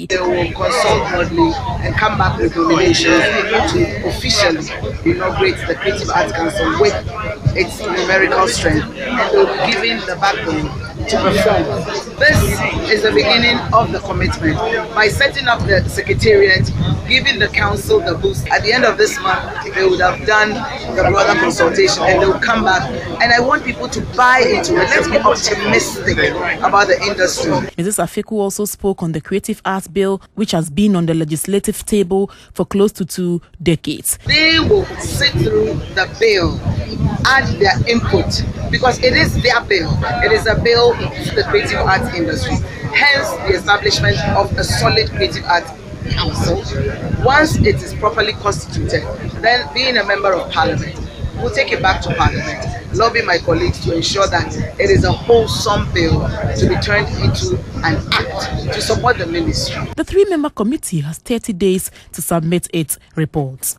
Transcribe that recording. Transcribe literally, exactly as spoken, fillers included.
They will consult broadly and come back with nominations to officially inaugurate the Creative Arts Council with its numerical strength, and they will be given the backbone to perform. This is the beginning of the commitment. By setting up the secretariat, giving the council the boost, at the end of this month, they would have done the broader consultation and they will come back. And I want people to buy into it. Let's be optimistic about the industry. Missus Afeku also spoke on the Creative Arts Bill, which has been on the legislative table for close to two decades. They will sit through the bill, add their input, because it is their bill. It is a bill to the creative arts industry. Hence the establishment of a solid creative arts council. Once it is properly constituted, then being a member of parliament, we'll take it back to parliament, lobby my colleagues to ensure that it is a wholesome bill to be turned into an act to support the ministry. The three-member committee has thirty days to submit its reports.